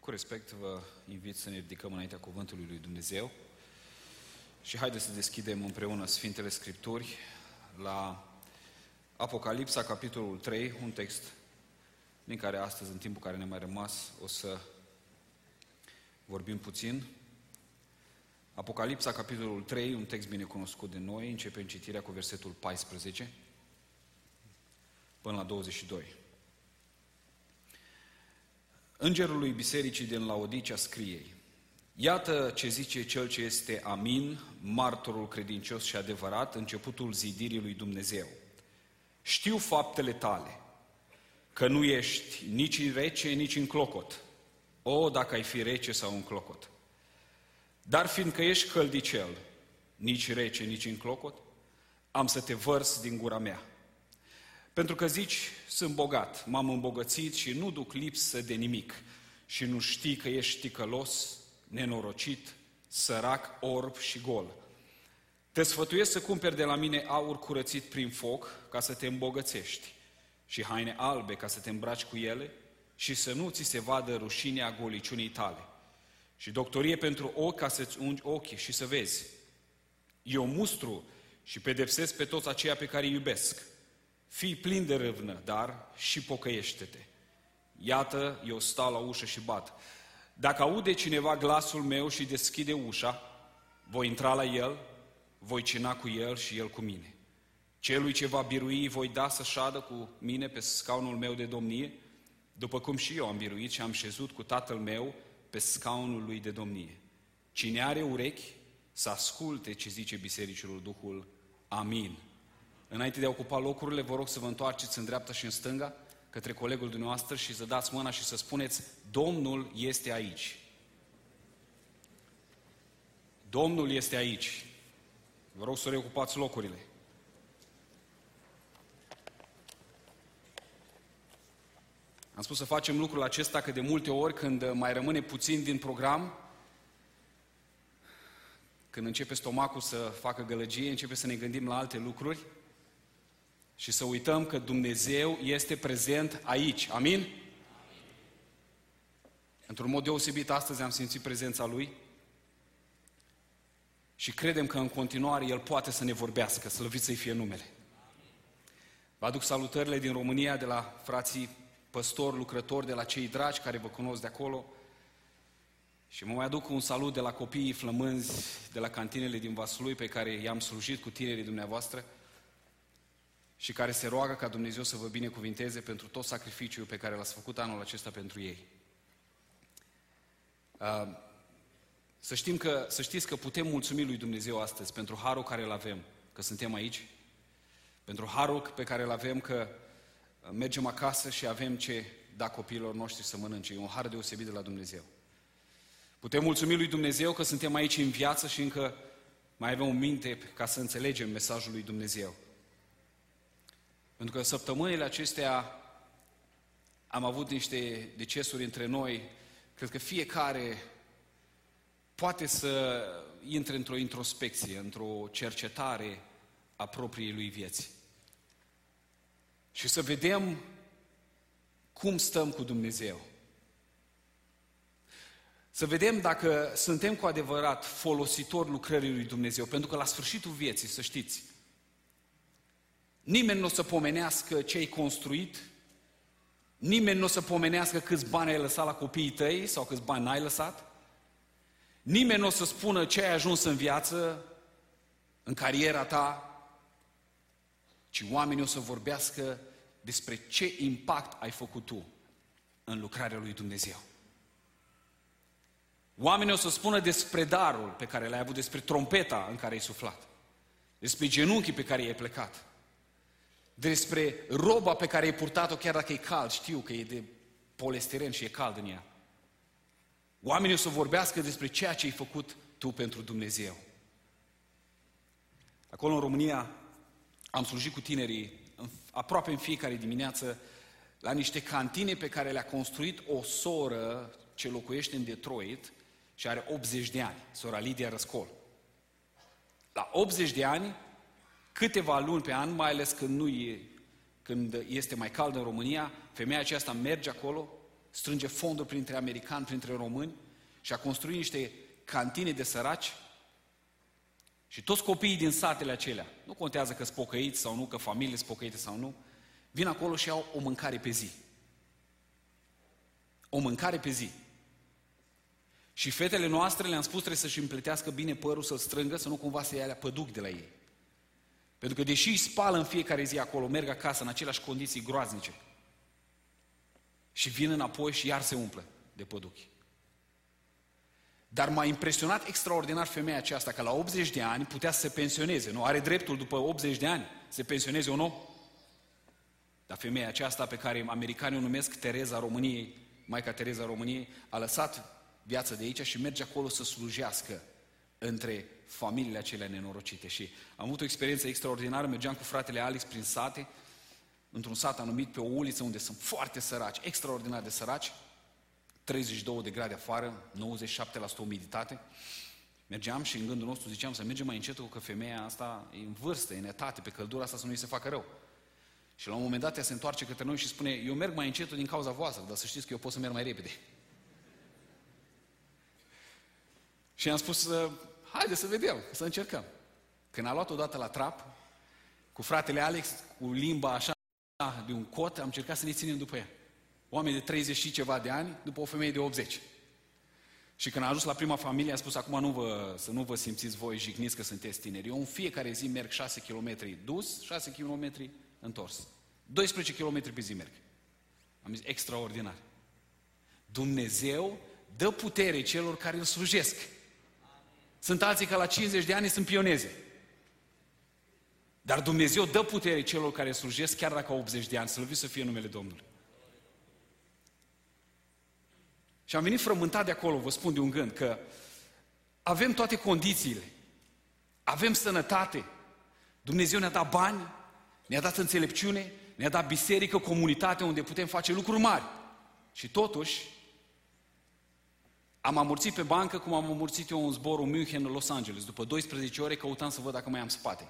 Cu respect, vă invit să ne ridicăm înaintea Cuvântului lui Dumnezeu și haideți să deschidem împreună Sfintele Scripturi la Apocalipsa, capitolul 3, un text din care astăzi, în timpul care ne-a mai rămas, o să vorbim puțin. Apocalipsa, capitolul 3, un text bine cunoscut de noi, începem citirea cu versetul 14 până la 22. Îngerul lui bisericii din Laodicea scrie: Iată ce zice cel ce este Amin, martorul credincios și adevărat, începutul zidirii lui Dumnezeu. Știu faptele tale, că nu ești nici rece, nici în clocot. O, dacă ai fi rece sau în clocot! Dar fiindcă ești căldicel, nici rece, nici în clocot, am să te vărs din gura mea. Pentru că zici, sunt bogat, m-am îmbogățit și nu duc lipsă de nimic, și nu știi că ești ticălos, nenorocit, sărac, orb și gol. Te sfătuiesc să cumperi de la mine aur curățit prin foc, ca să te îmbogățești, și haine albe, ca să te îmbraci cu ele, și să nu ți se vadă rușinea goliciunii tale, și doctorie pentru ochi, ca să-ți ungi ochii și să vezi. Eu mustru și pedepsesc pe toți aceia pe care îi iubesc. Fii plin de râvnă, dar și pocăiește-te. Iată, eu stau la ușă și bat. Dacă aude cineva glasul meu și deschide ușa, voi intra la el, voi cina cu el și el cu mine. Celui ce va birui voi da să șadă cu mine pe scaunul meu de domnie, după cum și eu am biruit și am șezut cu Tatăl meu pe scaunul lui de domnie. Cine are urechi, să asculte ce zice bisericilor Duhul. Amin. Înainte de a ocupa locurile, vă rog să vă întoarceți în dreapta și în stânga, către colegul dumneavoastră și să dați mâna și să spuneți: Domnul este aici. Domnul este aici. Vă rog să reocupați locurile. Am spus să facem lucrul acesta că de multe ori când mai rămâne puțin din program, când începe stomacul să facă gălăgie, începe să ne gândim la alte lucruri și să uităm că Dumnezeu este prezent aici. Amin? Într-un mod deosebit, astăzi am simțit prezența Lui și credem că în continuare El poate să ne vorbească, slăvit să-i fie numele. Vă aduc salutările din România, de la frații păstori, lucrători, de la cei dragi care vă cunosc de acolo, și mă mai aduc un salut de la copiii flămânzi de la cantinele din Vaslui, pe care i-am slujit cu tinerii dumneavoastră și care se roagă ca Dumnezeu să vă binecuvinteze pentru tot sacrificiul pe care l-ați făcut anul acesta pentru ei. Să știți că putem mulțumi lui Dumnezeu astăzi pentru harul care îl avem, că suntem aici, pentru harul pe care îl avem, că mergem acasă și avem ce da copiilor noștri să mănânce. E un har deosebit de la Dumnezeu. Putem mulțumi lui Dumnezeu că suntem aici în viață și încă mai avem o minte ca să înțelegem mesajul lui Dumnezeu. Pentru că săptămânile acestea am avut niște decesuri între noi. Cred că fiecare poate să intre într-o introspecție, într-o cercetare a propriei lui vieți. Și să vedem cum stăm cu Dumnezeu. Să vedem dacă suntem cu adevărat folositori lucrării lui Dumnezeu. Pentru că la sfârșitul vieții, să știți, nimeni nu o să pomenească ce ai construit, nimeni nu o să pomenească câți bani ai lăsat la copiii tăi sau câți bani n-ai lăsat, nimeni nu o să spună ce ai ajuns în viață, în cariera ta, ci oamenii o să vorbească despre ce impact ai făcut tu în lucrarea lui Dumnezeu. Oamenii o să spună despre darul pe care l-ai avut, despre trompeta în care ai suflat, despre genunchii pe care i-ai plecat, despre roba pe care ai purtat-o chiar dacă e cald, știu că e de polistiren și e cald în ea. Oamenii o să vorbească despre ceea ce ai făcut tu pentru Dumnezeu. Acolo în România am slujit cu tinerii aproape în fiecare dimineață la niște cantine pe care le-a construit o soră ce locuiește în Detroit și are 80 de ani, sora Lidia Răscol. La 80 de ani, câteva luni pe an, mai ales când este mai cald în România, femeia aceasta merge acolo, strânge fonduri printre americani, printre români și a construit niște cantine de săraci și toți copiii din satele acelea, nu contează că sunt pocăiți sau nu, că familiile sunt pocăite sau nu, vin acolo și au o mâncare pe zi. O mâncare pe zi. Și fetele noastre le-am spus trebuie să-și împletească bine părul, să-l strângă, să nu cumva să ia păduc de la ei. Pentru că deși îi spală în fiecare zi acolo, merg acasă în aceleași condiții groaznice. Și vin înapoi și iar se umplă de păduchi. Dar m-a impresionat extraordinar femeia aceasta, că la 80 de ani putea să se pensioneze, nu? Are dreptul după 80 de ani să se pensioneze un om? Dar femeia aceasta pe care americanii o numesc Tereza României, Maica Tereza României, a lăsat viața de aici și merge acolo să slujească între familiile acelea nenorocite. Și am avut o experiență extraordinară, mergeam cu fratele Alex prin sate, într-un sat anumit, pe o uliță unde sunt foarte săraci, extraordinar de săraci, 32 de grade afară, 97% umiditate. Mergeam și în gândul nostru ziceam să mergem mai încet, că femeia asta e în vârstă, e în etate, pe căldura asta să nu îi se facă rău. Și la un moment dat ea se întoarce către noi și spune, eu merg mai încet din cauza voastră, dar să știți că eu pot să merg mai repede. Și am spus, haide să vedem, să încercăm. Când a luat odată la trap, cu fratele Alex, cu limba așa de un cot, am încercat să ne ținem după ea. Oameni de 30 și ceva de ani, după o femeie de 80. Și când a ajuns la prima familie, a spus, acum să nu vă simțiți voi jigniți că sunteți tineri. Eu în fiecare zi merg 6 km dus, 6 km întors. 12 km pe zi merg. Am zis, extraordinar. Dumnezeu dă putere celor care îl slujesc. Sunt alții că la 50 de ani sunt pioneze. Dar Dumnezeu dă putere celor care îl slujesc chiar dacă au 80 de ani. Slăvit să fie numele Domnului. Și am venit frământat de acolo, vă spun de un gând, că avem toate condițiile. Avem sănătate. Dumnezeu ne-a dat bani, ne-a dat înțelepciune, ne-a dat biserică, comunitate unde putem face lucruri mari. Și totuși, am amorțit pe bancă cum am amorțit eu un zborul München-Los Angeles. După 12 ore căutam să văd dacă mai am spate.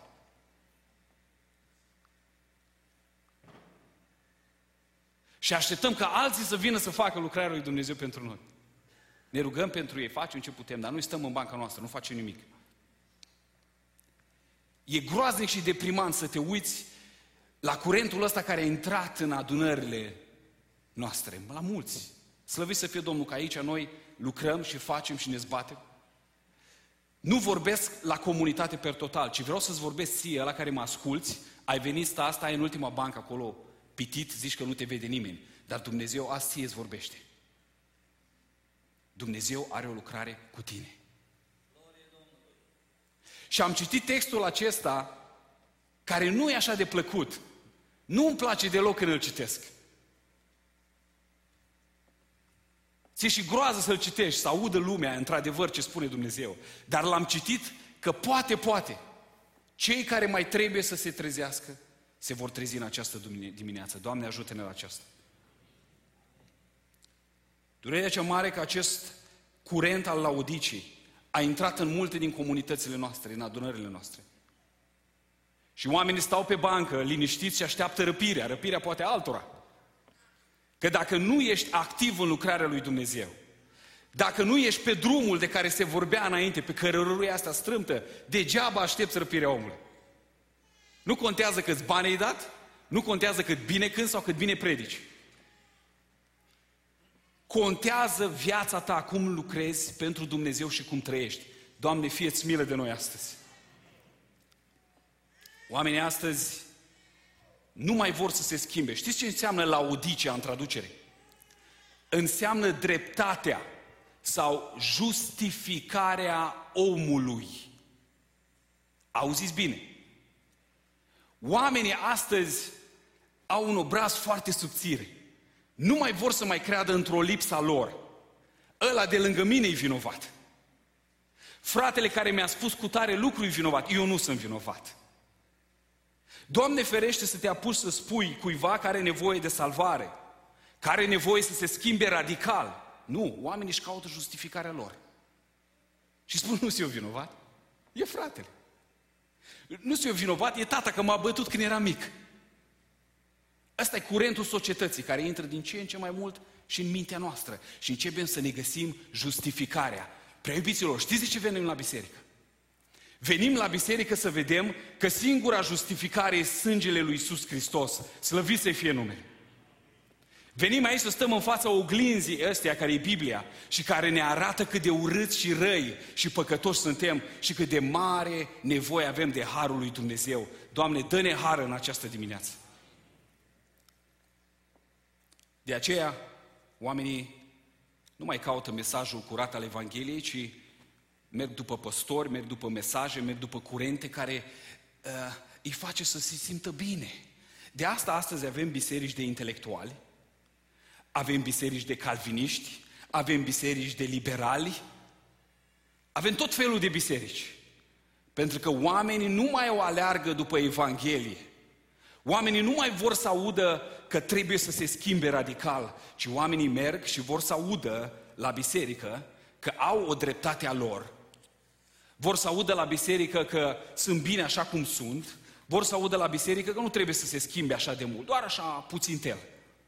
Și așteptăm ca alții să vină să facă lucrarea lui Dumnezeu pentru noi. Ne rugăm pentru ei, facem ce putem, dar noi stăm în banca noastră, nu facem nimic. E groaznic și deprimant să te uiți la curentul ăsta care a intrat în adunările noastre, la mulți. Slăvit să fie Domnul că aici noi lucrăm și facem și ne zbatem. Nu vorbesc la comunitate per total, ci vreau să-ți vorbesc ție, ăla care mă asculți, ai venit asta, ai în ultima bancă acolo, pitit, zici că nu te vede nimeni, dar Dumnezeu azi ție îți vorbește. Dumnezeu are o lucrare cu tine. Și am citit textul acesta, care nu e așa de plăcut. Nu îmi place deloc când îl citesc. Ți-e și groază să-l citești, să audă lumea, într-adevăr, ce spune Dumnezeu. Dar l-am citit că poate, cei care mai trebuie să se trezească, se vor trezi în această dimineață. Doamne, ajută-ne la aceasta. Durerea cea mare că acest curent al Laodicii a intrat în multe din comunitățile noastre, în adunările noastre. Și oamenii stau pe bancă, liniștiți și așteaptă răpirea. Răpirea poate altora. Că dacă nu ești activ în lucrarea lui Dumnezeu, dacă nu ești pe drumul de care se vorbea înainte, pe cărăruia asta strâmtă, degeaba aștepți răpirea omului. Nu contează câți bani ai dat, nu contează cât bine cânti sau cât bine predici. Contează viața ta, cum lucrezi pentru Dumnezeu și cum trăiești. Doamne, fie-ți milă de noi astăzi. Oamenii astăzi nu mai vor să se schimbe. Știți ce înseamnă Laodicea în traducere? Înseamnă dreptatea sau justificarea omului. Auziți bine? Oamenii astăzi au un obraz foarte subțire. Nu mai vor să mai creadă într-o lipsa lor. Ăla de lângă mine e vinovat. Fratele care mi-a spus cu tare lucru e vinovat. Eu nu sunt vinovat. Doamne ferește să te apuci să spui cuiva care are nevoie de salvare, care are nevoie să se schimbe radical. Nu, oamenii își caută justificarea lor. Și spun, nu sunt eu vinovat, e fratele. Nu sunt eu vinovat, e tata că m-a bătut când eram mic. Ăsta e curentul societății care intră din ce în ce mai mult și în mintea noastră. Și începem să ne găsim justificarea. Prea iubiților, știți de ce venim la biserică? Venim la biserică să vedem că singura justificare e sângele lui Iisus Hristos. Slăvit să-i fie numele. Venim aici să stăm în fața oglinzii ăsteia care e Biblia și care ne arată cât de urâți și răi și păcătoși suntem și cât de mare nevoie avem de harul lui Dumnezeu. Doamne, dă-ne har în această dimineață. De aceea, oamenii nu mai caută mesajul curat al Evangheliei, ci merg după păstori, merg după mesaje, merg după curente care îi face să se simtă bine. De asta astăzi avem biserici de intelectuali, avem biserici de calviniști, avem biserici de liberali, avem tot felul de biserici. Pentru că oamenii nu mai o aleargă după Evanghelie. Oamenii nu mai vor să audă că trebuie să se schimbe radical, ci oamenii merg și vor să audă la biserică că au o dreptate a lor. Vor să audă la biserică că sunt bine așa cum sunt, vor să audă la biserică că nu trebuie să se schimbe așa de mult, doar așa puțin tel.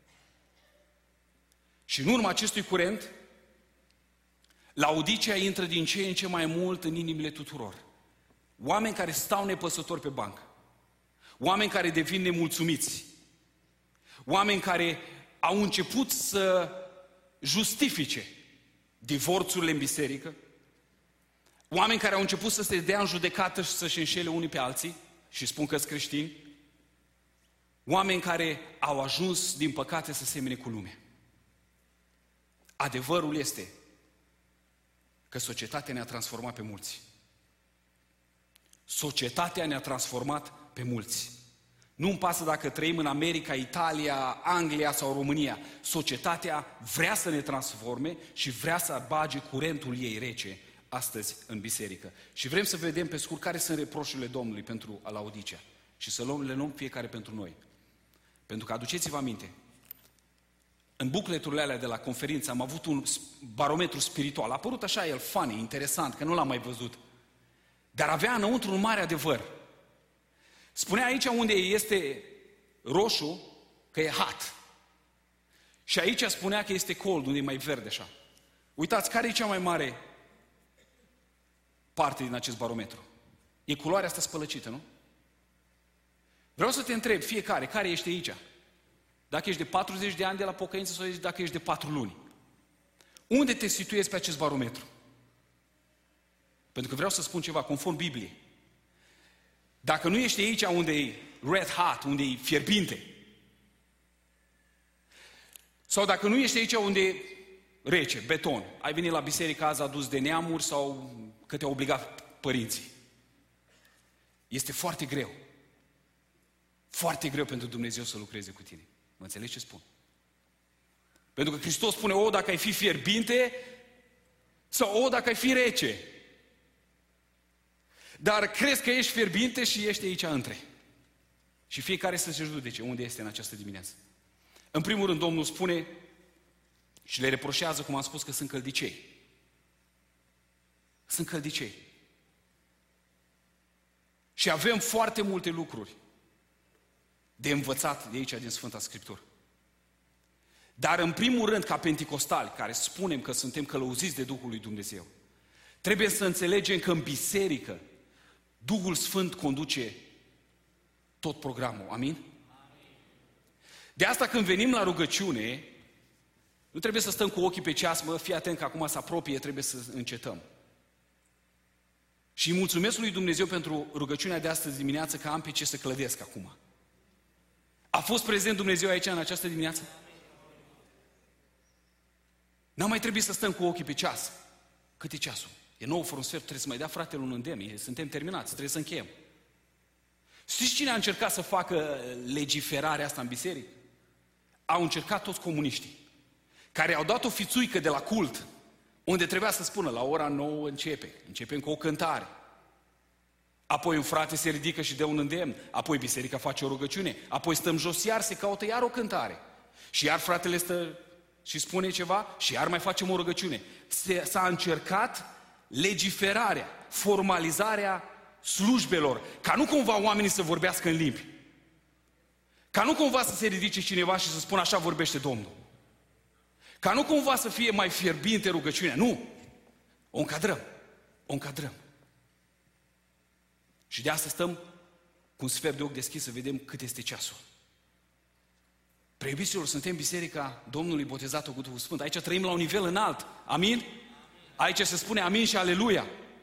Și în urma acestui curent, Laodicea intră din ce în ce mai mult în inimile tuturor. Oameni care stau nepăsători pe bancă, oameni care devin nemulțumiți, oameni care au început să justifice divorțurile în biserică, oameni care au început să se dea în judecată și să-și înșele unii pe alții și spun că sunt creștini, oameni care au ajuns, din păcate, să semene cu lumea. Adevărul este că societatea ne-a transformat pe mulți. Societatea ne-a transformat pe mulți. Nu-mi pasă dacă trăim în America, Italia, Anglia sau România. Societatea vrea să ne transforme și vrea să bage curentul ei rece astăzi în biserică. Și vrem să vedem pe scurt care sunt reproșurile Domnului pentru Laodicea și să le luăm fiecare pentru noi. Pentru că aduceți-vă aminte, în bucleturile alea de la conferință am avut un barometru spiritual. A apărut așa el funny, interesant, că nu l-am mai văzut. Dar avea înăuntru un mare adevăr. Spunea aici unde este roșu, că e hot. Și aici spunea că este cold, unde e mai verde așa. Uitați, care e cea mai mare parte din acest barometru? E culoarea asta spălăcită, nu? Vreau să te întreb, fiecare, care ești aici? Dacă ești de 40 de ani de la pocăință sau dacă ești de 4 luni. Unde te situezi pe acest barometru? Pentru că vreau să spun ceva, conform Bibliei. Dacă nu ești aici unde e red hot, unde e fierbinte, sau dacă nu ești aici unde e rece, beton, ai venit la biserică azi adus de neamuri sau că te-au obligat părinții. Este foarte greu. Foarte greu pentru Dumnezeu să lucreze cu tine. Mă înțelegi ce spun? Pentru că Hristos spune, dacă ai fi fierbinte sau dacă ai fi rece. Dar crezi că ești fierbinte și ești aici între. Și fiecare să se judece unde este în această dimineață. În primul rând, Domnul spune și le reproșează, cum am spus, că sunt căldicei. Sunt căldicei. Și avem foarte multe lucruri de învățat de aici, din Sfânta Scriptură. Dar în primul rând, ca penticostali, care spunem că suntem călăuziți de Duhul lui Dumnezeu, trebuie să înțelegem că în biserică Duhul Sfânt conduce tot programul. Amin? De asta când venim la rugăciune, nu trebuie să stăm cu ochii pe ceas, fii atent că acum se apropie, trebuie să încetăm. Și mulțumesc lui Dumnezeu pentru rugăciunea de astăzi dimineață, că am pe ce să clădesc acum. A fost prezent Dumnezeu aici în această dimineață? N-am mai trebuit să stăm cu ochii pe ceas. Cât e ceasul? E 9 fără un sfert, trebuie să mai dea fratele un îndemn. Suntem terminați, trebuie să încheiem. Știți cine a încercat să facă legiferarea asta în biserică? Au încercat toți comuniștii, care au dat o fițuică de la cult, unde trebuia să spună, la ora 9 începem cu o cântare. Apoi un frate se ridică și dă un îndemn, apoi biserica face o rugăciune, apoi stăm jos, iar se caută iar o cântare. Și iar fratele stă și spune ceva și iar mai facem o rugăciune. S-a încercat legiferarea, formalizarea slujbelor, ca nu cumva oamenii să vorbească în limbi. Ca nu cumva să se ridice cineva și să spună așa vorbește Domnul. Ca nu cumva să fie mai fierbinte rugăciunea. Nu! O încadrăm. O încadrăm. Și de asta stăm cu un sfert de ochi deschis să vedem cât este ceasul. Preiubiților, suntem Biserica Domnului botezată cu Duhul Sfânt. Aici trăim la un nivel înalt. Amin? Aici se spune amin și aleluia.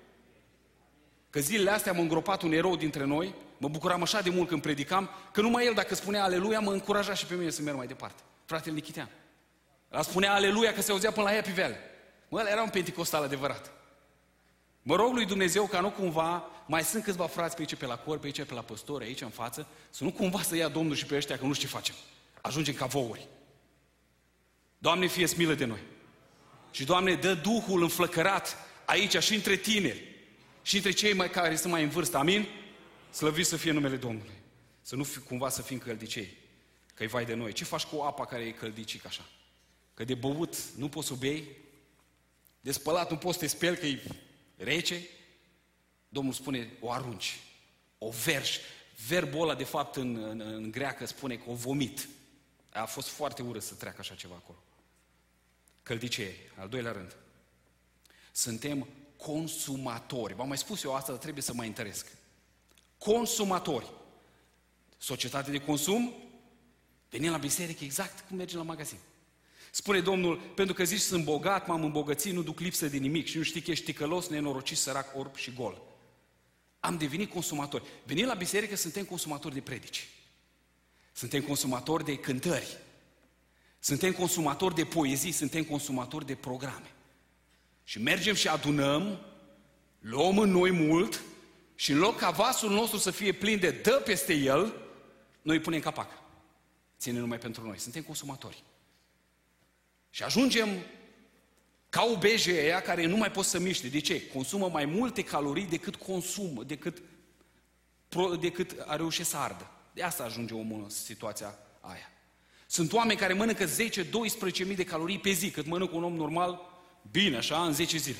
Că zilele astea m-a îngropat un erou dintre noi, mă bucuram așa de mult când predicam, că numai el dacă spunea aleluia mă încuraja și pe mine să merg mai departe. Fratele Nichitean. El spunea aleluia că se auzea până la Happy Valley. Mă, ăla era un penticostal adevărat. Mă rog lui Dumnezeu ca nu cumva, mai sunt câțiva frați pe aici pe la cor, pe aici pe la păstori, aici în față, să nu cumva să ia Domnul și pe ăștia, că nu știu ce facem. Ajungem ca vouri. Doamne, fie-ți milă de noi. Și Doamne, dă Duhul înflăcărat aici și între tineri și între cei mai care sunt mai în vârstă. Amin? Slăvit să fie numele Domnului. Să nu cumva să fim căldicei. Că-i vai de noi. Ce faci cu apa care e căldicic așa? Că de băut nu poți să o bei, de spălat nu poți să te speli că e rece. Domnul spune, o arunci, o vergi. Verbul ăla, de fapt, în greacă spune că o vomit. A fost foarte urât să treacă așa ceva acolo. Căldicei, al doilea rând. Suntem consumatori. V-am mai spus eu asta, dar trebuie să mă întăresc. Consumatori. Societate de consum, venim la biserică exact cum mergem la magazin. Spune Domnul, pentru că zici sunt bogat, m-am îmbogățit, nu duc lipsă de nimic și nu știi că ești ticălos, nenorocit, sărac, orb și gol. Am devenit consumatori. Venim la biserică, suntem consumatori de predici. Suntem consumatori de cântări. Suntem consumatori de poezii, suntem consumatori de programe. Și mergem și adunăm, luăm în noi mult și în loc ca vasul nostru să fie plin de dă peste el, noi îi punem capac. Ține numai pentru noi. Suntem consumatori. Și ajungem ca o beje aia care nu mai pot să miște. De ce? Consumă mai multe calorii decât consumă, decât a reușit să ardă. De asta ajunge omul în situația aia. Sunt oameni care mănâncă 10-12.000 de calorii pe zi, cât mănâncă un om normal, bine, așa, în 10 zile.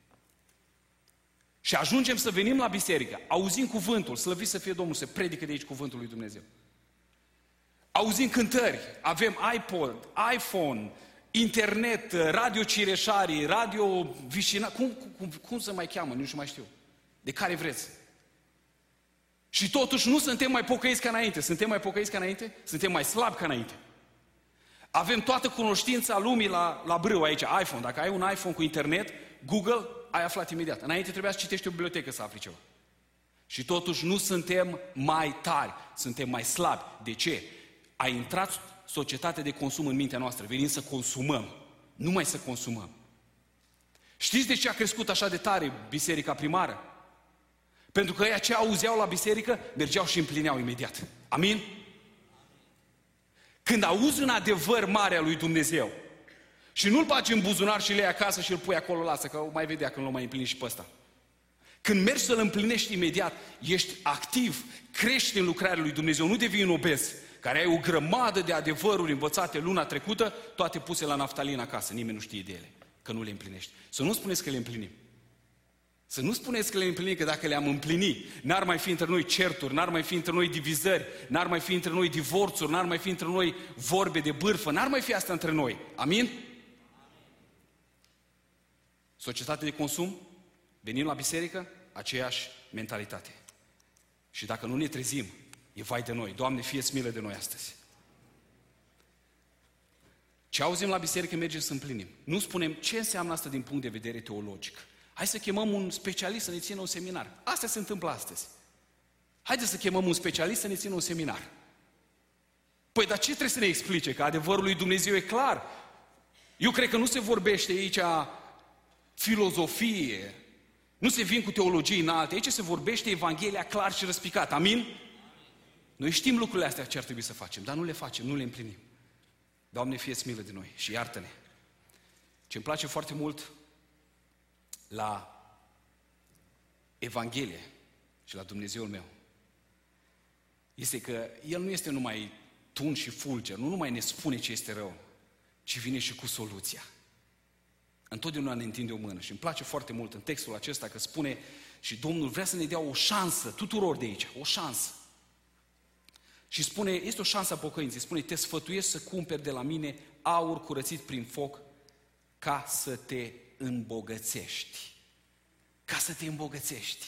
Și ajungem să venim la biserică, auzim cuvântul, slăvit să fie Domnul, se predică de aici cuvântul lui Dumnezeu. Auzim cântări, avem iPod, iPhone, internet, radio Cireșarii, radio Vișina, cum se mai cheamă, nu mai știu, de care vreți. Și totuși nu suntem mai pocăiți ca înainte. Suntem mai pocăiți ca înainte? Suntem mai slabi ca înainte. Avem toată cunoștința lumii la brâu aici, iPhone. Dacă ai un iPhone cu internet, Google, ai aflat imediat. Înainte trebuia să citești o bibliotecă să afli ceva. Și totuși nu suntem mai tari, suntem mai slabi. De ce? A intrat societatea de consum în mintea noastră. Venim să consumăm, numai să consumăm. Știți de ce a crescut așa de tare biserica primară? Pentru că ăia ce auzeau la biserică, mergeau și împlineau imediat. Amin? Când auzi un adevăr mare al lui Dumnezeu și nu-l bagi în buzunar și le iei acasă și îl pui acolo, lasă, că o mai vedea când l-o mai împlini și pe ăsta. Când mergi să-l împlinești imediat, ești activ, crești în lucrarea lui Dumnezeu, nu devii un obez, care ai o grămadă de adevăruri învățate luna trecută, toate puse la naftalină acasă, nimeni nu știe de ele, că nu le împlinești. Să nu spuneți că le împlinim. Să nu spuneți că le împlinim, că dacă le-am împlinit, n-ar mai fi între noi certuri, n-ar mai fi între noi divizări, n-ar mai fi între noi divorțuri, n-ar mai fi între noi vorbe de bârfă, n-ar mai fi asta între noi. Amin? Societate de consum, venim la biserică, aceeași mentalitate. Și dacă nu ne trezim, e vai de noi. Doamne, fie-ți milă de noi astăzi. Ce auzim la biserică, mergem să împlinim. Nu spunem ce înseamnă asta din punct de vedere teologic. Hai să chemăm un specialist să ne țină un seminar. Asta se întâmplă astăzi. Haideți să chemăm un specialist să ne țină un seminar. Păi, dar ce trebuie să ne explice? Că adevărul lui Dumnezeu e clar. Eu cred că nu se vorbește aici filozofie, nu se vin cu teologii înalte, aici se vorbește Evanghelia clar și răspicat. Amin? Noi știm lucrurile astea ce ar trebui să facem, dar nu le facem, nu le împlinim. Doamne, fie-ți milă de noi și iartă-ne. Ce-mi place foarte mult la Evanghelie și la Dumnezeul meu este că El nu este numai tun și fulger, nu numai ne spune ce este rău, ci vine și cu soluția. Întotdeauna ne întinde o mână și îmi place foarte mult în textul acesta că spune și Domnul vrea să ne dea o șansă tuturor de aici, o șansă. Și spune, este o șansă a pocăinței, spune, te sfătuiesc să cumperi de la mine aur curățit prin foc ca să te îmbogățești. Ca să te îmbogățești.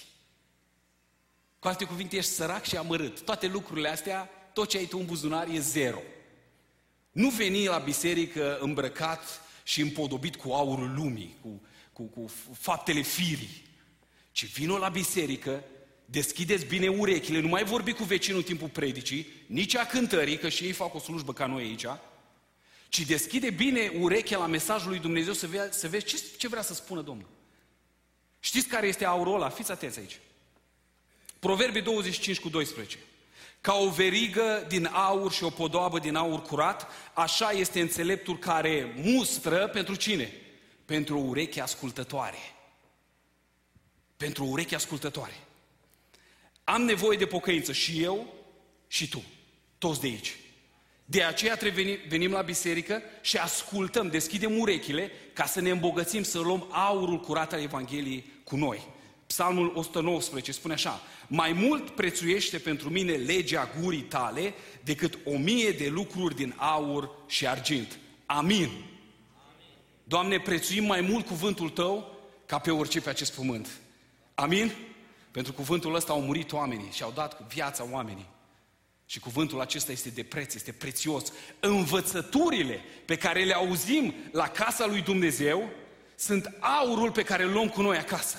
Cu alte cuvinte, ești sărac și amărât. Toate lucrurile astea, tot ce ai tu în buzunar e zero. Nu veni la biserică îmbrăcat și împodobit cu aurul lumii, cu faptele firii, ci vino la biserică, deschideți bine urechile, nu mai vorbi cu vecinul în timpul predicii, nici a cântării, că și ei fac o slujbă ca noi aici, ci deschide bine urechea la mesajul lui Dumnezeu să vezi ce vrea să spună Domnul. Știți care este aurul ăla? Fiți atenți aici. Proverbii 25:12. Ca o verigă din aur și o podoabă din aur curat, așa este înțeleptul care mustră pentru cine? Pentru o ureche ascultătoare. Pentru o ureche ascultătoare. Am nevoie de pocăință și eu și tu, toți de aici. De aceea venim la biserică și ascultăm, deschidem urechile ca să ne îmbogățim, să luăm aurul curat al Evangheliei cu noi. Psalmul 119 spune așa: mai mult prețuiește pentru mine legea gurii tale decât 1000 de lucruri din aur și argint. Amin. Doamne, prețuim mai mult cuvântul Tău ca pe orice pe acest pământ. Amin? Pentru cuvântul ăsta au murit oamenii și au dat viața oamenii. Și cuvântul acesta este de preț, este prețios. Învățăturile pe care le auzim la casa lui Dumnezeu sunt aurul pe care îl luăm cu noi acasă.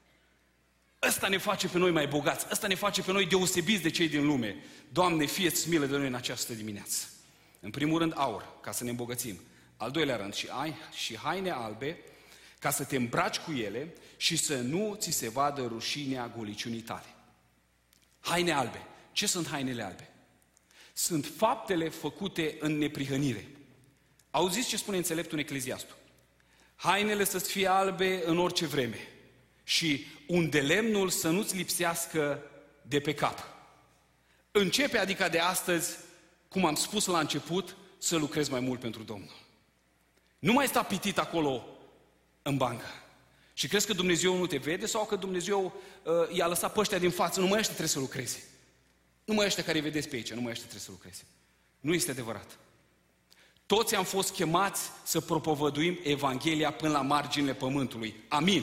Ăsta ne face pe noi mai bogați, ăsta ne face pe noi deosebiți de cei din lume. Doamne, fie-ți milă de noi în această dimineață. În primul rând aur, ca să ne îmbogățim. Al doilea rând și haine albe, ca să te îmbraci cu ele și să nu ți se vadă rușinea goliciunii tale. Haine albe. Ce sunt hainele albe? Sunt faptele făcute în neprihănire. Auziți ce spune înțeleptul în Ecleziastul? Hainele să-ți fie albe în orice vreme și undelemnul să nu-ți lipsească de pe cap. Începe, adică de astăzi, cum am spus la început, să lucrezi mai mult pentru Domnul. Nu mai sta pitit acolo în bancă. Și crezi că Dumnezeu nu te vede sau că Dumnezeu i-a lăsat pe ăștia din față, numai ăștia trebuie să lucreze. Numai ăștia care îi vedeți pe aici, numai ăștia trebuie să lucreze. Nu este adevărat. Toți am fost chemați să propovăduim Evanghelia până la marginile pământului. Amin.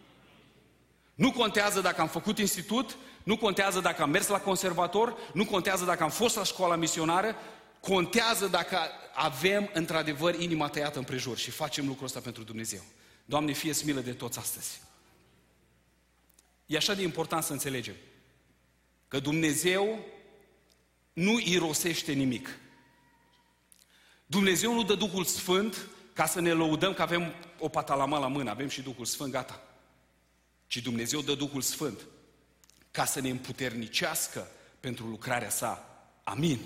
Nu contează dacă am făcut institut, nu contează dacă am mers la conservator, nu contează dacă am fost la școala misionară, contează dacă avem într-adevăr inima tăiată împrejur și facem lucrul ăsta pentru Dumnezeu. Doamne, fie-ți milă de toți astăzi. E așa de important să înțelegem că Dumnezeu nu irosește nimic. Dumnezeu nu dă Duhul Sfânt ca să ne lăudăm că avem o patalama la mână, avem și Duhul Sfânt, gata. Ci Dumnezeu dă Duhul Sfânt ca să ne împuternicească pentru lucrarea sa. Amin.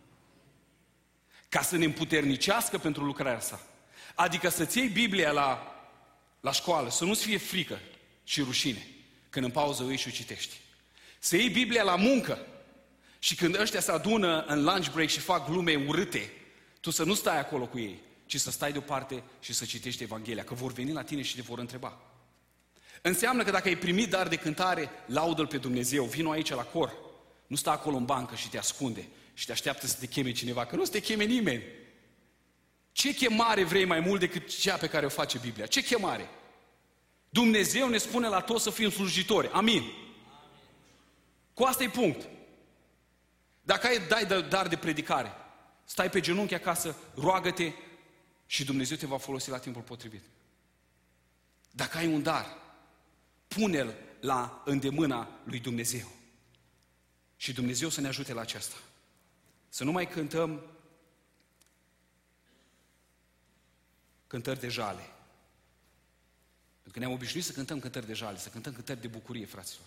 Ca să ne împuternicească pentru lucrarea sa. Adică să-ți iei Biblia la școală, să nu-ți fie frică și rușine când în pauză o iei și o citești. Să iei Biblia la muncă și când ăștia se adună în lunch break și fac glume urâte, tu să nu stai acolo cu ei, ci să stai deoparte și să citești Evanghelia, că vor veni la tine și te vor întreba. Înseamnă că dacă ai primit dar de cântare, laudă-L pe Dumnezeu, vino aici la cor, nu sta acolo în bancă și te ascunde și te așteaptă să te cheme cineva, că nu să te cheme nimeni. Ce chemare vrei mai mult decât cea pe care o face Biblia? Ce chemare? Dumnezeu ne spune la toți să fim slujitori. Amin. Cu asta e punct. Dacă dai dar de predicare, stai pe genunchi acasă, roagă-te și Dumnezeu te va folosi la timpul potrivit. Dacă ai un dar, pune-l la îndemâna lui Dumnezeu. Și Dumnezeu să ne ajute la aceasta. Să nu mai cântăm cântări de jale. Pentru că ne-am obișnuit să cântăm cântări de jale, să cântăm cântări de bucurie, fraților.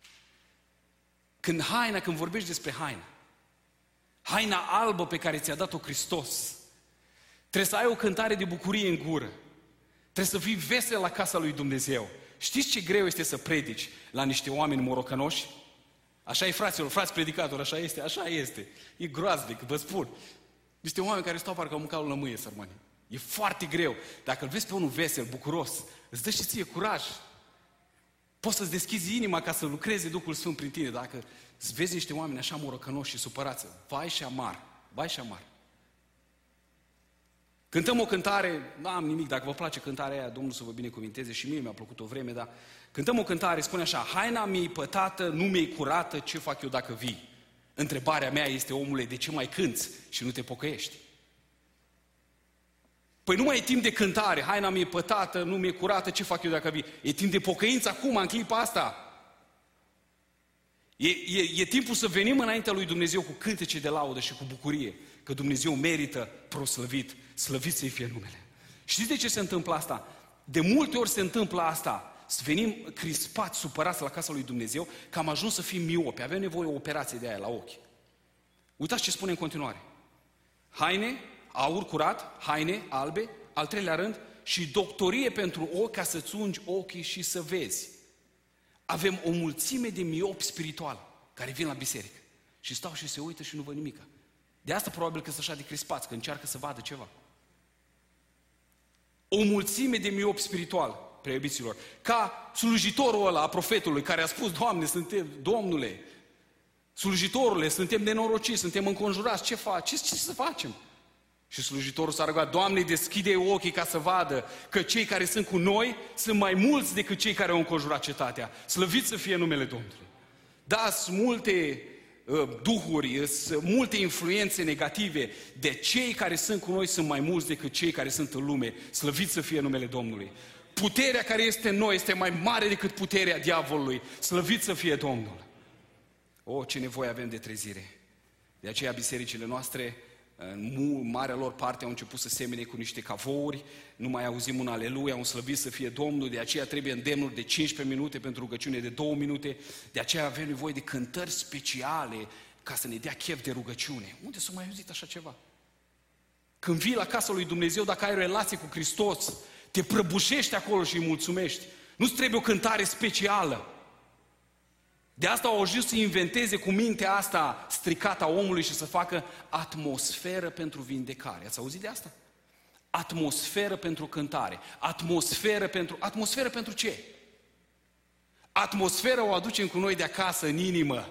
Când vorbești despre haina albă pe care ți-a dat-o Hristos, trebuie să ai o cântare de bucurie în gură. Trebuie să fii vesel la casa lui Dumnezeu. Știți ce greu este să predici la niște oameni morocănoși? Așa e, fraților, frați predicatori, așa este. E groaznic, vă spun. Niște oameni care stau parcă au mâncat o lămâie, sărmani. E foarte greu. Dacă îl vezi pe unul vesel, bucuros, îți dă și ție curaj. Poți să-ți deschizi inima ca să lucreze Duhul Sfânt prin tine. Dacă să vezi niște oameni așa morocănoși și supărați, vai și amar, vai și amar. Cântăm o cântare, nu am nimic, dacă vă place cântarea aia, Domnul să vă binecuvinteze, și mie mi-a plăcut o vreme, dar cântăm o cântare, spune așa: haina mi-e pătată, nu mi-e curată, ce fac eu dacă vii? Întrebarea mea este, omule, de ce mai cânți și nu te pocăiești? Păi nu mai e timp de cântare, haina mi-e pătată, nu mi-e curată, ce fac eu dacă vii? E timp de pocăință acum, în clipa asta. E timpul să venim înaintea lui Dumnezeu cu cântece de laudă și cu bucurie, că Dumnezeu merită proslăvit, slăvit să-i fie numele. Știți de ce se întâmplă asta? De multe ori se întâmplă asta, să venim crispați, supărați la casa lui Dumnezeu, că am ajuns să fim miopi, avem nevoie de o operație de aia la ochi. Uitați ce spune în continuare. Haine, aur curat, haine albe, al treilea rând, și doctorie pentru ochi, ca să-ți ungi ochii și să vezi. Avem o mulțime de miopi spiritual care vin la biserică și stau și se uită și nu văd nimic. De asta probabil că sunt așa de crispați, că încearcă să vadă ceva. O mulțime de miopi spiritual, prea iubiților, ca slujitorul ăla a profetului care a spus: Doamne, Domnule, slujitorule, suntem nenorociți, suntem înconjurați, ce faci? Ce să facem? Și slujitorul s-a rugat: Doamne, deschide ochii ca să vadă că cei care sunt cu noi sunt mai mulți decât cei care au înconjurat cetatea. Slăvit să fie numele Domnului. Da, sunt multe duhuri, sunt multe influențe negative, de cei care sunt cu noi sunt mai mulți decât cei care sunt în lume. Slăvit să fie numele Domnului. Puterea care este în noi este mai mare decât puterea diavolului. Slăvit să fie Domnul. O, ce nevoie avem de trezire. De aceea bisericile noastre, în marea lor parte, au început să semene cu niște cavouri, nu mai auzim un aleluia, un slăvit să fie Domnul, de aceea trebuie îndemnuri de 15 minute pentru rugăciune de 2 minute, de aceea avem nevoie de cântări speciale ca să ne dea chef de rugăciune. Unde s-a mai auzit așa ceva? Când vii la casa lui Dumnezeu, dacă ai relație cu Hristos, te prăbușești acolo și îi mulțumești. Nu-ți trebuie o cântare specială. De asta au ajuns să inventeze cu mintea asta stricată a omului și să facă atmosferă pentru vindecare. Ați auzit de asta? Atmosferă pentru cântare. Atmosferă pentru ce? Atmosfera o aducem cu noi de acasă, în inimă.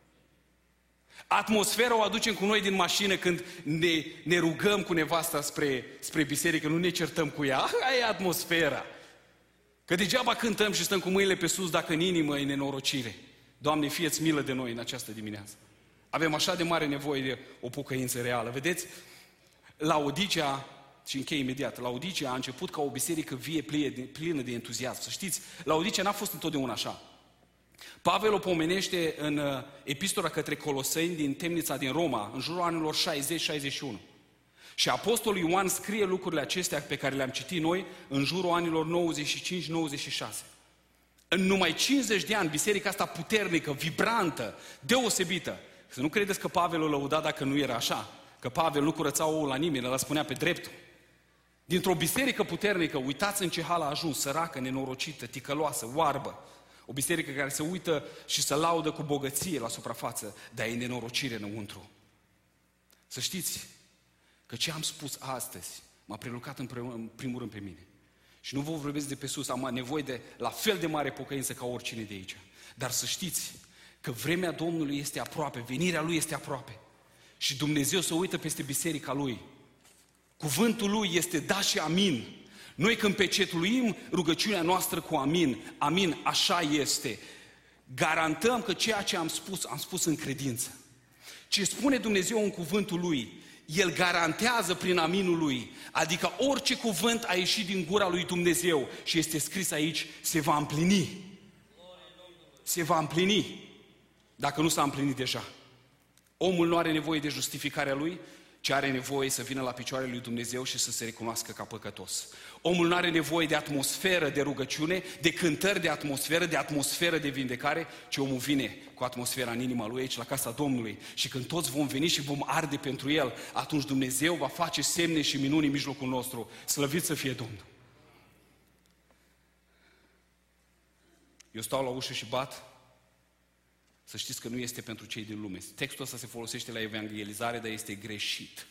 Atmosfera o aducem cu noi din mașină când ne rugăm cu nevasta spre biserică, nu ne certăm cu ea. Aia e atmosfera. Că degeaba cântăm și stăm cu mâinile pe sus dacă în inimă e nenorocire. Doamne, fie-ți milă de noi în această dimineață. Avem așa de mare nevoie de o pocăință reală. Vedeți, Laodicea, și închei imediat, Laodicea a început ca o biserică vie, plină de entuziasm. Să știți, Laodicea n-a fost întotdeauna așa. Pavel o pomenește în epistola către Coloseni din temnița din Roma, în jurul anilor 60-61. Și apostolul Ioan scrie lucrurile acestea pe care le-am citit noi în jurul anilor 95-96. În numai 50 de ani, biserica asta puternică, vibrantă, deosebită. Să nu credeți că Pavel o lăuda dacă nu era așa. Că Pavel nu curăța oul la nimeni, ăla spunea pe dreptul. Dintr-o biserică puternică, uitați în ce hal a ajuns, săracă, nenorocită, ticăloasă, oarbă. O biserică care se uită și se laudă cu bogăție la suprafață, dar e nenorocire înăuntru. Să știți că ce am spus astăzi m-a prelucrat în primul rând pe mine. Și nu vă vorbesc de pe sus, am nevoie de la fel de mare pocăință ca oricine de aici. Dar să știți că vremea Domnului este aproape, venirea Lui este aproape. Și Dumnezeu se uită peste biserica Lui. Cuvântul Lui este da și amin. Noi când pecetluim rugăciunea noastră cu amin, amin, așa este. Garantăm că ceea ce am spus în credință. Ce spune Dumnezeu în cuvântul Lui, El garantează prin aminul Lui. Adică orice cuvânt a ieșit din gura lui Dumnezeu și este scris aici, se va împlini. Se va împlini. Dacă nu s-a împlinit deja. Omul nu are nevoie de justificarea lui, ci are nevoie să vină la picioarele lui Dumnezeu și să se recunoască ca păcătos. Omul nu are nevoie de atmosferă de rugăciune, de cântări de atmosferă de vindecare, ci omul vine cu atmosfera în inima lui aici la casa Domnului. Și când toți vom veni și vom arde pentru El, atunci Dumnezeu va face semne și minuni în mijlocul nostru. Slăvit să fie Domnul! Eu stau la ușă și bat. Să știți că nu este pentru cei din lume. Textul ăsta se folosește la evangelizare, dar este greșit.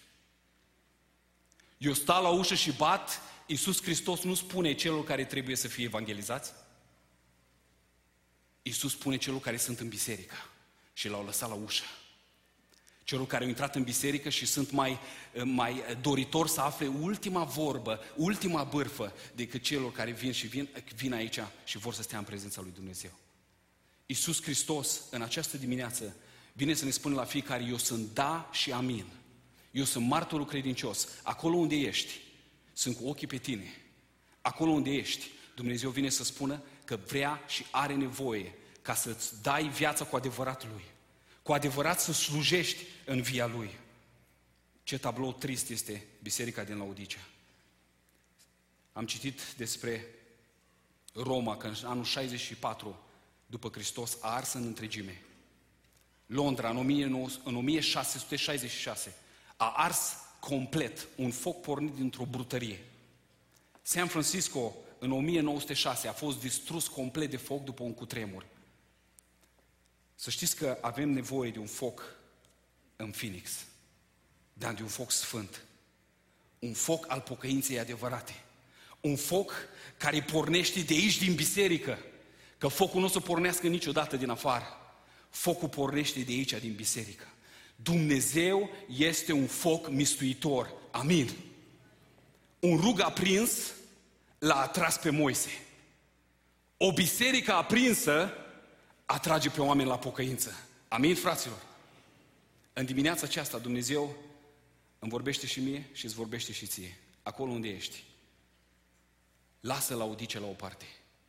Eu stau la ușă și bat, Iisus Hristos nu spune celor care trebuie să fie evangelizați. Iisus spune celor care sunt în biserică. și l-au lăsat la ușă. Celor care au intrat în biserică și sunt mai doritori să afle ultima vorbă, ultima bârfă, decât celor care vin aici și vor să stea în prezența lui Dumnezeu. Iisus Hristos, în această dimineață, vine să ne spună la fiecare: eu sunt da și amin. Eu sunt martorul credincios. Acolo unde ești, sunt cu ochii pe tine. Acolo unde ești, Dumnezeu vine să spună că vrea și are nevoie ca să-ți dai viața cu adevărat Lui. Cu adevărat să slujești în via Lui. Ce tablou trist este biserica din Laodicea. Am citit despre Roma, că în anul 64 după Hristos a ars în întregime. Londra, în 1666, a ars complet, un foc pornit dintr-o brutărie. San Francisco, în 1906, a fost distrus complet de foc după un cutremur. Să știți că avem nevoie de un foc în Phoenix, dar de un foc sfânt. Un foc al pocăinței adevărate. Un foc care pornește de aici, din biserică. Că focul nu o să pornească niciodată din afară. Focul pornește de aici, din biserică. Dumnezeu este un foc mistuitor. Amin. Un rug aprins l-a atras pe Moise. O biserică aprinsă atrage pe oameni la pocăință. Amin, fraților? În dimineața aceasta Dumnezeu îmi vorbește și mie și îți vorbește și ție. Acolo unde ești. Lasă Laodicea la o parte.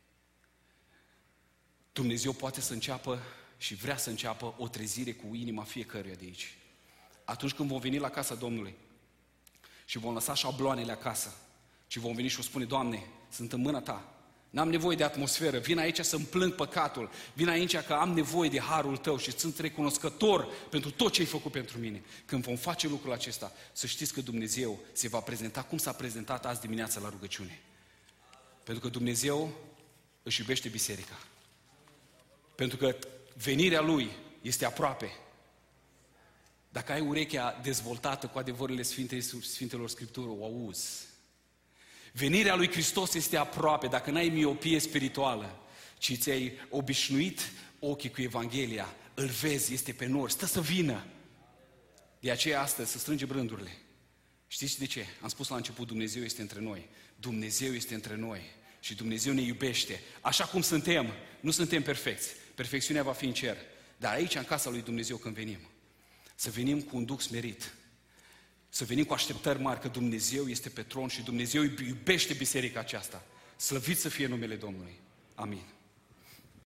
Dumnezeu poate să înceapă și vrea să înceapă o trezire cu inima fiecăruia de aici. Atunci când vom veni la casa Domnului și vom lăsa șabloanele acasă și vom veni și o spune: Doamne, sunt în mâna Ta. N-am nevoie de atmosferă, vin aici să-mi plâng păcatul, vin aici că am nevoie de harul Tău și sunt recunoscător pentru tot ce ai făcut pentru mine. Când vom face lucrul acesta, să știți că Dumnezeu se va prezenta cum s-a prezentat azi dimineața la rugăciune. Pentru că Dumnezeu își iubește biserica. Pentru că venirea Lui este aproape. Dacă ai urechea dezvoltată cu adevărurile Sfintelor Scripturi, o auzi. Venirea lui Hristos este aproape, dacă n-ai miopie spirituală, ci ți-ai obișnuit ochii cu Evanghelia, îl vezi, este pe nor, stă să vină. De aceea astăzi să strângem rândurile. Știți de ce? Am spus la început, Dumnezeu este între noi. Dumnezeu este între noi și Dumnezeu ne iubește. Așa cum suntem, nu suntem perfecți. Perfecțiunea va fi în cer. Dar aici, în casa lui Dumnezeu, când venim, să venim cu un duc smerit. Să venim cu așteptări mari că Dumnezeu este pe tron și Dumnezeu iubește biserica aceasta. Slăvit să fie numele Domnului. Amin.